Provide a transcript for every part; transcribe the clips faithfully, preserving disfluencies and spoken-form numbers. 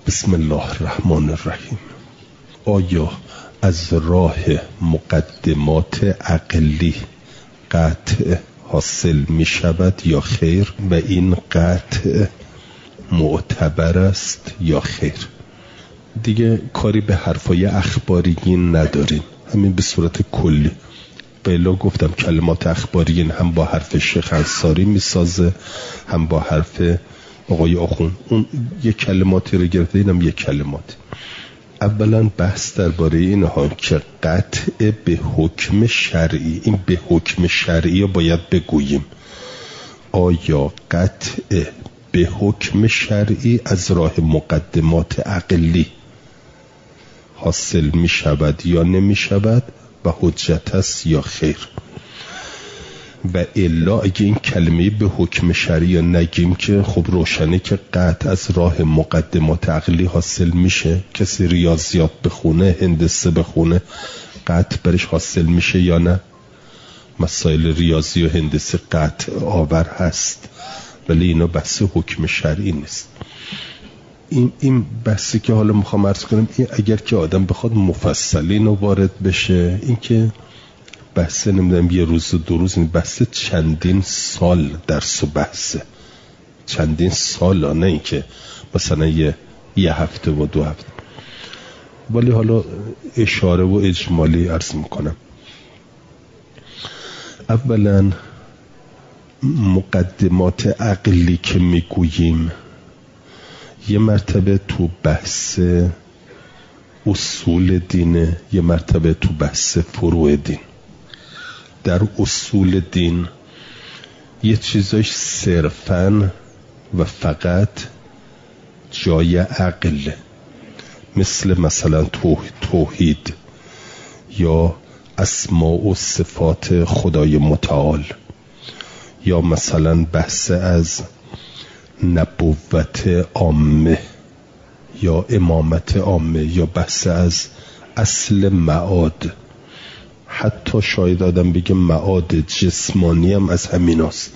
بسم الله الرحمن الرحیم. آیا از راه مقدمات عقلی قطع حاصل می شود یا خیر و این قطع معتبر است یا خیر؟ دیگه کاری به حرفای اخباریین نداریم، همین به صورت کلی. بلا گفتم کلمات اخباریین هم با حرف شیخ انصاری می سازه هم با حرف آقای آخوند. اون یک کلماتی رو گرفته، اینم یک کلمات. اولا بحث درباره اینها که قطع به حکم شرعی، این به حکم شرعی رو باید بگوییم. آیا قطع به حکم شرعی از راه مقدمات عقلی حاصل می شود یا نمی شود و حجت است یا خیر؟ و الا اگه این کلمه به حکم شرعی نگیم که خب روشنه که قطع از راه مقدمات عقلی حاصل میشه. کسی ریاضیات بخونه، هندسه بخونه، قطع برش حاصل میشه یا نه؟ مسائل ریاضی و هندسه قطع آور هست، ولی اینا بحث حکم شرعی نیست. این این بحثی که حالا میخوام عرض کنم، این اگر که آدم بخواد مفصلین رو وارد بشه، این که بحث نمیدونم یه روز و دو روز، این بحث چندین سال درس و بحثه، چندین سال ها، نه این که مثلا یه یه هفته و دو هفته. ولی حالا اشاره و اجمالی عرض میکنم. اولا مقدمات عقلی که میگوییم یه مرتبه تو بحث اصول دینه، یه مرتبه تو بحث فروع دین. در اصول دین یه چیزاش صرفاً و فقط جای عقل، مثل مثلا توحید یا اسماء و صفات خدای متعال، یا مثلا بحث از نبوت عامه یا امامت عامه، یا بحث از اصل معاد. حتی شاید آدم بگه معاد جسمانی هم از همین است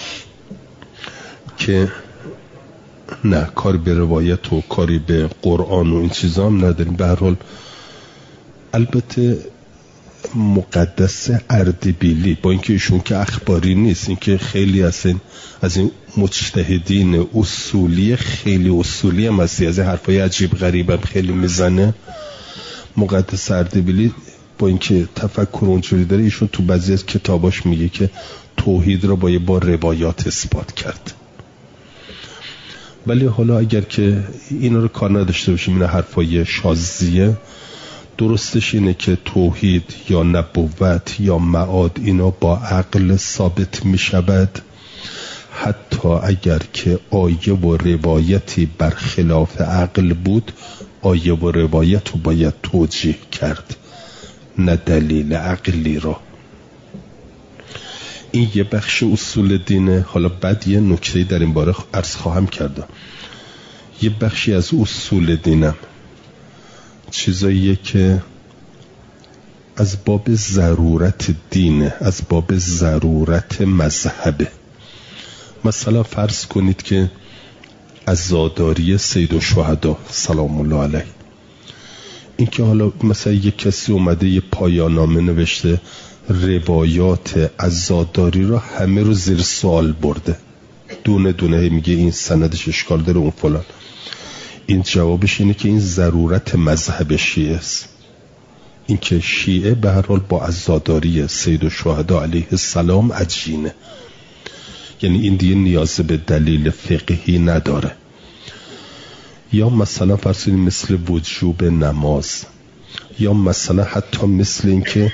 که نه کار به روایت و کاری به قرآن و این چیزا هم نداریم. به هر حال البته مقدس اردبیلی با اینکه ایشون که اخباری نیست، اینکه خیلی از این از این مجتهدین اصولی خیلی اصولی هم هستی، از این حرفای عجیب غریب هم خیلی میزنه. مقدس اردبیلی با اینکه تفکر اونجوری داره، ایشون تو بعضی از کتاباش میگه که توحید رو باید با روایات اثبات کرد. ولی حالا اگر که اینا رو کار نداشته باشیم، این حرفای شاذیه، درستش اینه که توحید یا نبوت یا معاد اینا با عقل ثابت می شود، حتی اگر که آیه و روایتی برخلاف عقل بود، آیه و روایت رو باید توجیه کرد، نه دلیل عقلی را. این یه بخش اصول دینه. حالا بعد یه نکته در این باره عرض خواهم کرد. یه بخشی از اصول دینم چیزاییه که از باب ضرورت دینه، از باب ضرورت مذهبه. مثلا فرض کنید که عزاداری سید الشهدا سلام الله علیه، این که حالا مثلا یک کسی اومده یه پایان‌نامه نوشته، روایات عزاداری رو همه رو زیر سوال برده، دونه دونه میگه این سندش اشکال داره اون فلان. این جوابش اینه که این ضرورت مذهب شیعه است. این که شیعه به هر حال با عزاداری سید الشهدا علیه السلام عجینه، یعنی این دیگه نیاز به دلیل فقهی نداره. یا مثلا فرض کنید مثل وجوب نماز، یا مثلا حتی مثل این که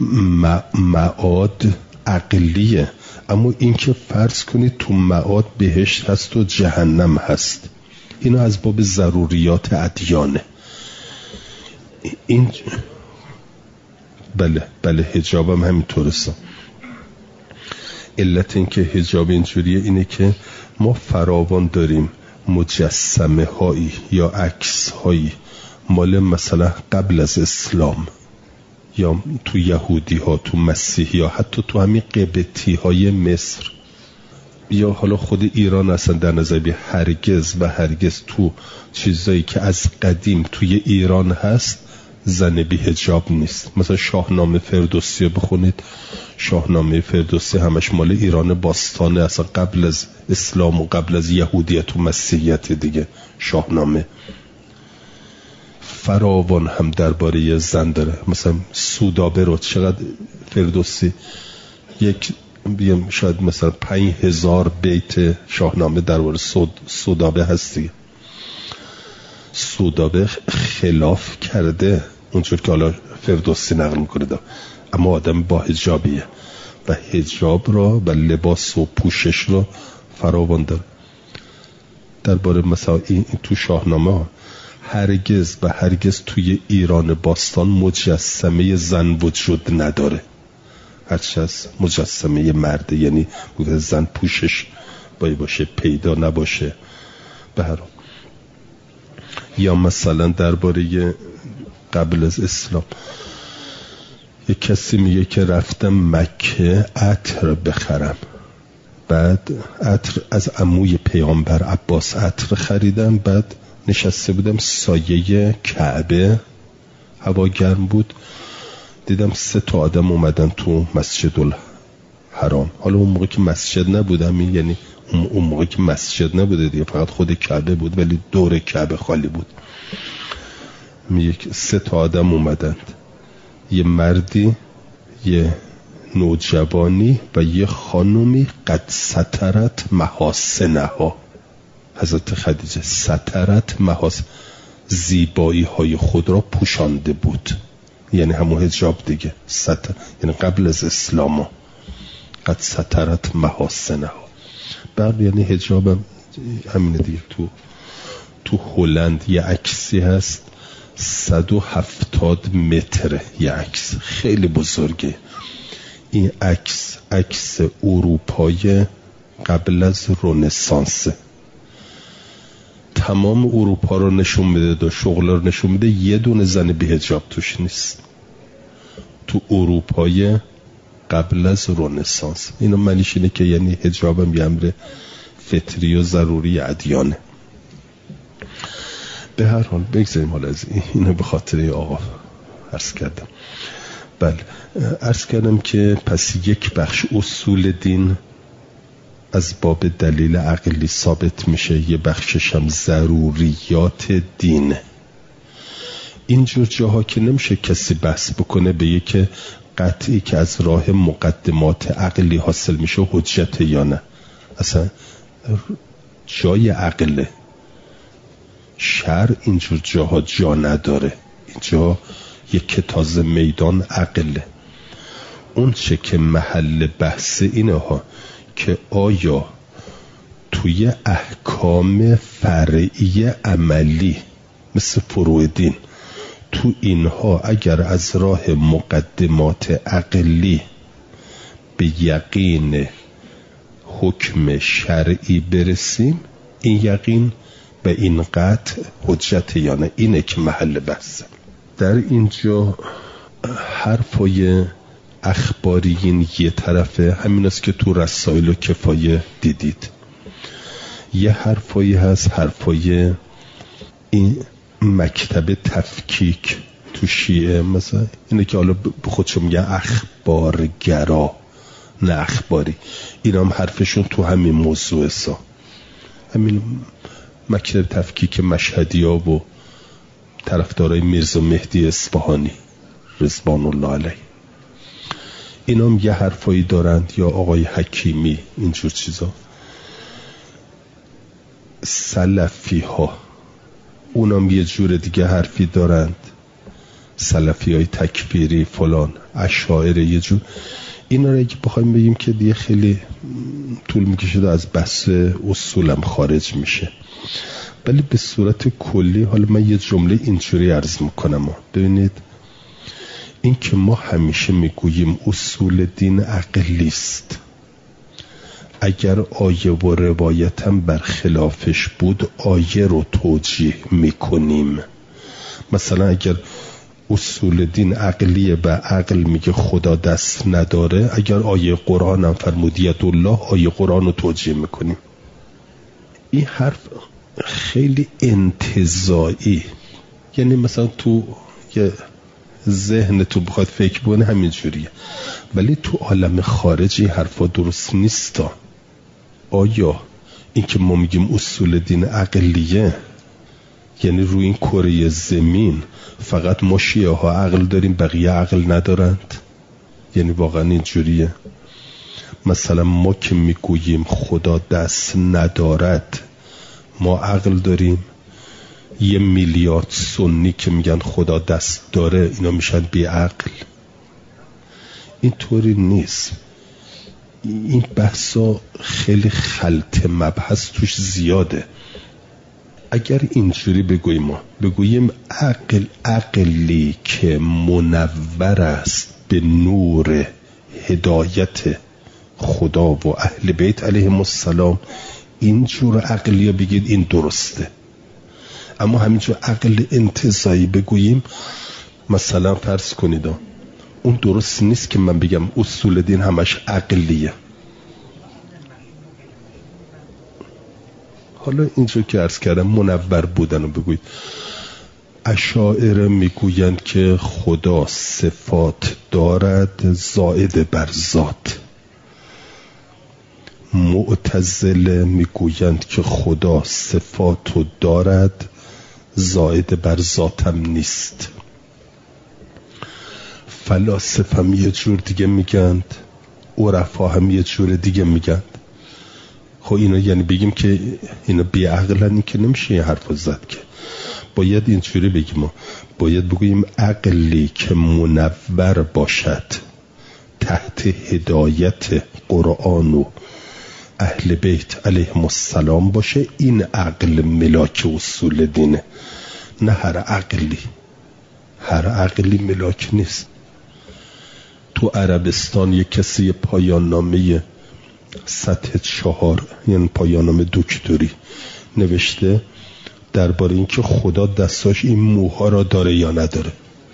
معاد عقلیه، اما این که فرض کنید تو معاد بهشت هست و جهنم هست، اینا از باب ضروریات ادیانه. این بله بله حجاب هم همینطور است. علت این که حجاب اینجوریه اینه که ما فراوان داریم مجسمه هایی یا عکس هایی مال مثلا قبل از اسلام، یا تو یهودی ها، تو مسیحی ها، حتی تو همین قبطی های مصر یا حالا خود ایران اصلا در نظر بی هرگز و هرگز تو چیزایی که از قدیم توی ایران هست زن بی حجاب نیست. مثلا شاهنامه فردوسی رو بخونید، شاهنامه فردوسی همش مال ایران باستانه، اصلا قبل از اسلام و قبل از یهودیت و مسیحیت دیگه. شاهنامه فراوان هم درباره زن داره. مثلا سودابه رو چقدر فردوسی یک بیم شاید مثلا پنج هزار بیت شاهنامه درباره سود سودابه هستی. سودابه خلاف کرده اونجور که حالا فردوسی نقل میکنه دا. اما آدم با حجابیه و حجاب را و لباس و پوشش رو فراوان داره. درباره مثلا این تو شاهنامه هرگز و هرگز توی ایران باستان مجسمه زن وجود نداره، هرچه از مجسمه مرده، یعنی بوده زن پوشش باید باشه، پیدا نباشه به هر حال. یا مثلا درباره قبل از اسلام یک کسی میگه که رفتم مکه عطر بخرم، بعد عطر از عموی پیامبر عباس عطر خریدم، بعد نشسته بودم سایه کعبه، هوا گرم بود، دیدم سه تا آدم اومدن تو مسجد الحرام. حالا اون موقع که مسجد نبودم، یعنی اون موقع که مسجد نبوده دیگه، فقط خود کعبه بود ولی دور کعبه خالی بود. میگه سه تا آدم اومدند، یه مردی، یه نوجوانی و یه خانومی قد سترت محاسنها. حضرت خدیجه سترت محاسن، زیبایی های خود را پوشانده بود، یعنی همون حجاب دیگه. ستر یعنی قبل از اسلام ها. قد سترت محاسنها، بعد یعنی حجاب هم همینه دیگه. تو تو هلند یه عکسی هست صد و هفتاد متره، یه عکس خیلی بزرگه. این عکس عکس اروپای قبل از رنسانس، تمام اروپا رو نشون میده، دو شغل رو نشون میده، یه دونه زن بی حجاب توش نیست تو اروپای قبل از رنسانس. اینو معنیش اینه که یعنی حجاب هم یه امر فطری و ضروری ادیانه. به هر حال بگذاریم حالا از اینو به خاطر آقا عرض کردم. بله عرض کردم که پس یک بخش اصول دین از باب دلیل عقلی ثابت میشه، یه بخشش هم ضروریات دین. اینجور جاها که نمیشه کسی بحث بکنه به یک قطعی که از راه مقدمات عقلی حاصل میشه حجت یا نه، اصلا جای عقله. شرع اینجور جاها جا نداره، اینجا یک تازه میدان عقله. اون چه که محل بحث اینه ها که آیا توی احکام فرعی عملی مثل فروع دین، تو اینها اگر از راه مقدمات عقلی به یقین حکم شرعی برسیم، این یقین به این قطع حجت یا نه، اینه که محل بحثه. در اینجا حرفای اخباریین یه طرفه، همین است که تو رسائل و کفایه دیدید. یه حرفایی هست، حرفای این مکتب تفکیک تو شیعه، مثلا اینه که حالا به خودشون میگن اخبارگرا نه اخباری. این هم حرفشون تو همین موضوع سا، همین مکتب تفکیک مشهدی ها و طرفدارای میرزا مهدی اصفهانی رضوان الله علیه، این هم یه حرفایی دارند، یا آقای حکیمی، اینجور چیزا. سلفی ها اونم یه جور دیگه حرفی دارند، سلفی های تکفیری فلان، اشاعره یه جور. اینا رو اگه بخوایم بگیم که دیگه خیلی طول میکشه و از بحث اصولم خارج میشه. ولی به صورت کلی حالا من یه جمله اینجوری عرض میکنم. ببینید، این که ما همیشه میگوییم اصول دین عقلی است، اگر آیه و روایت هم برخلافش بود آیه رو توجیه میکنیم. مثلا اگر اصول دین عقلیه و عقل میگه خدا دست نداره، اگر آیه قرآن هم فرمود ید الله، آیه قرآن رو توجیه میکنیم. این حرف خیلی انتزاعی، یعنی مثلا تو یه ذهن تو بخواد فکر بکنه همین جوریه، ولی تو عالم خارجی حرفا درست نیستا. آیا این که ما میگیم اصول دین عقلیه یعنی روی این کره زمین فقط ما شیعه ها عقل داریم بقیه عقل ندارند؟ یعنی واقعا اینجوریه؟ مثلا ما که میگوییم خدا دست ندارد ما عقل داریم؟ یه میلیارد سنی که میگن خدا دست داره اینا میشن بی عقل؟ اینطوری نیست. این بحثا خیلی خلط مبحث توش زیاده. اگر اینجوری بگوییم، ما بگوییم عقل عقلی که منور است به نور هدایت خدا و اهل بیت علیهم السلام، اینجور عقلی بگید این درسته. اما همینجور عقل انتزاعی بگوییم، مثلا فرض کنید اون درست نیست که من بگم اصول دین همش عقلیه. حالا اینجا که عرض کردم منور بودن رو بگوید. اشاعره میگویند که خدا صفات دارد زائد بر ذات. معتزله میگویند که خدا صفاتو دارد زائد بر ذاتم نیست. فلاسفه هم یه جور دیگه میگند، عرفا هم یه جور دیگه میگند. خب اینا یعنی بگیم که اینا بی عقلن؟ که نمیشه این حرف زد که. باید اینجوری بگیم، باید بگوییم عقلی که منور باشد تحت هدایت قرآن و اهل بیت علیهم السلام باشه، این عقل ملاک اصول دینه. نه هر عقلی، هر عقلی ملاک نیست. تو عربستان یک کسی پایان نامه سطح چهار یعنی پایان نامه دکتری نوشته درباره این که خدا دستاش این موها را داره یا نداره.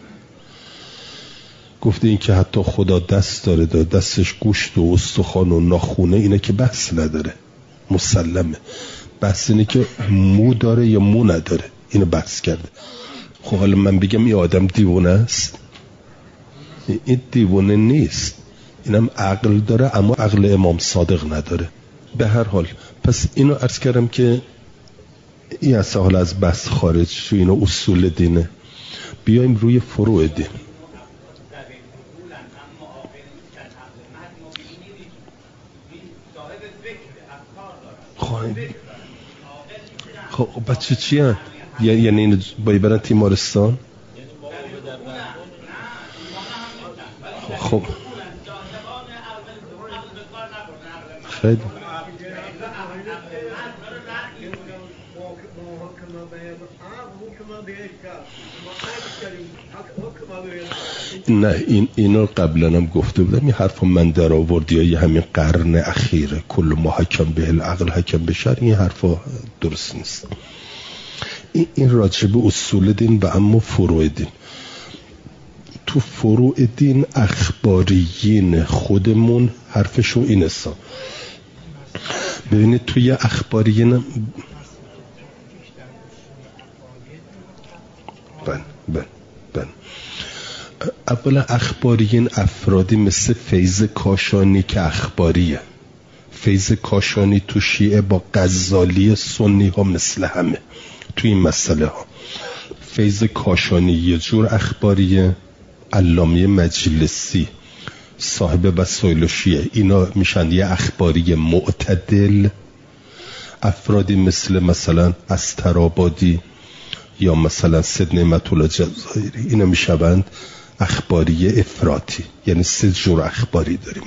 گفته این که حتی خدا دست داره، داره دستش گوشت و استخوان و ناخونه، اینه که بحث نداره، مسلمه. بحث اینه که مو داره یا مو نداره، اینو بحث کرده. خب حالا من بگم این آدم دیوانه است؟ این دیوانه نیست، اینم عقل داره اما عقل امام صادق نداره. به هر حال پس اینو عرض کردم که این از حال از بحث خارج شو، اینو اصول دینه. بیایم روی فروع دین. خب بچه چی هست؟ یعنی اینو باید برن تیمارستان؟ خب خیلی نه این اینو قبلا هم گفته بودم، این حرف من در آوردی های همین قرن اخیره، کل ما حکم به العقل حکم به شرع، این حرفا درست نیست. این, این راجب اصول دین و اما فروع دین. تو فروع دین اخباریین خودمون حرفشون این است. ببینید توی اخباریین بن بن بن اولا اخباریین افرادی مثل فیض کاشانی که اخباریه. فیض کاشانی تو شیعه با غزالی سنی ها مثل همه تو این مسئله ها. فیض کاشانی یه جور اخباریه، علامه مجلسی صاحب وسایل شیعه اینا میشن یه اخباری معتدل. افرادی مثل مثلا استرابادی یا مثلا سید نعمت الله جزایری اینا میشوند اخباری افراطی. یعنی سه جور اخباری داریم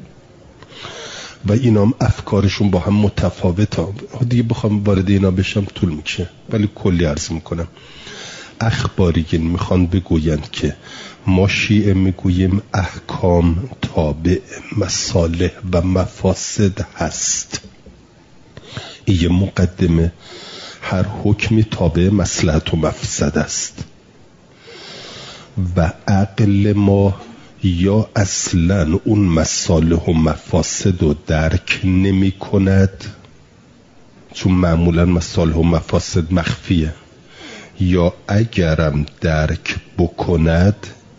و اینا هم افکارشون با هم متفاوته. دیگه بخوام وارد اینا بشم طول میکشه ولی کلی عرض میکنم. اخباریین میخوان بگویند که ما شیعه میگوییم احکام تابع مصالح و مفاسد هست. این یه مقدمه، هر حکمی تابع مصلحت و مفسد است و عقل ما یا اصلا اون مصالح و مفاسد رو درک نمی کند، چون معمولا مصالح و مفاسد مخفیه، یا اگرم درک بکند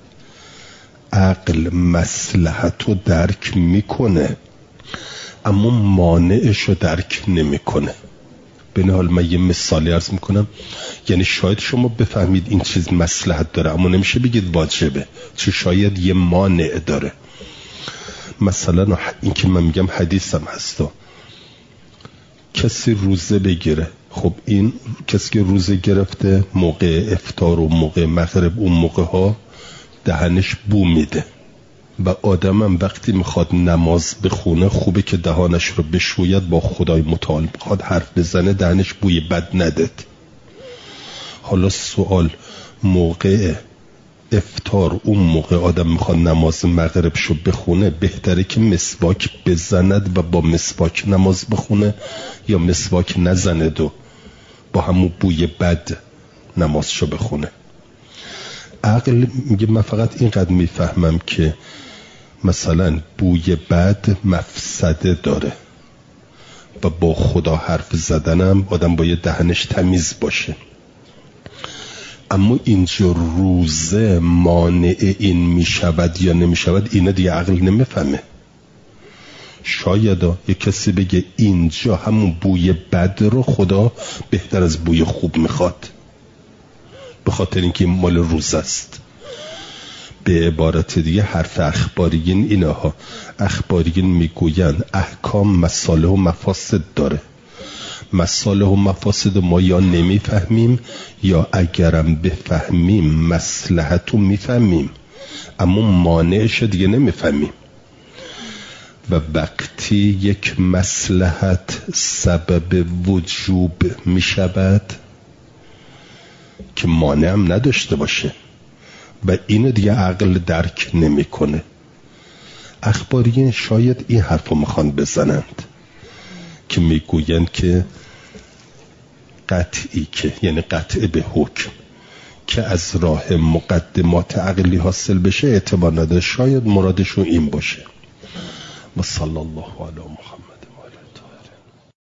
عقل مصلحت رو درک میکنه اما مانعش رو درک نمیکنه. به این حال من یه مثالی عرض میکنم، یعنی شاید شما بفهمید این چیز مصلحت داره اما نمیشه بگید واجبه، چون شاید یه مانع داره. مثلا این که من میگم حدیثم هستا، کسی روزه بگیره، خب این کسی که روزه گرفته موقع افطار و موقع مغرب اون موقع ها دهنش بو میده و آدمم وقتی میخواد نماز بخونه خوبه که دهانش رو بشوید، با خدای متعال بخواد حرف بزنه دهنش بوی بد نداد. حالا سوال، موقع افطار اون موقع آدم میخواد نماز مغرب شو بخونه، بهتره که مسواک بزند و با مسواک نماز بخونه یا مسواک نزند و با همون بوی بد نماز شو بخونه؟ عقل میگه من فقط اینقدر میفهمم که مثلا بوی بد مفسده داره و با خدا حرف زدنم آدم باید دهنش تمیز باشه، اما اینجا روزه مانع این میشود یا نمیشود اینا دیگه عقل نمیفهمه. شاید یه کسی بگه اینجا همون بوی بد رو خدا بهتر از بوی خوب میخواد، به خاطر اینکه این مال روز است. به عبارت دیگه حرف اخباریین اینها، اخباریین میگوین احکام مصالح و مفاسد داره، مصالح و مفاسد ما یا نمیفهمیم یا اگرم بفهمیم مصلحتو میفهمیم اما مانعش دیگه نمیفهمیم. و وقتی یک مصلحت سبب وجوب میشود که مانع هم نداشته باشه و اینو دیگه عقل درک نمیکنه. اخباریین شاید این حرفو میخوان بزنند که میگویند که قطعی که یعنی قطع به حکم که از راه مقدمات عقلی حاصل بشه اعتبار نداره، شاید مرادشون این باشه. و صلی الله علی محمد.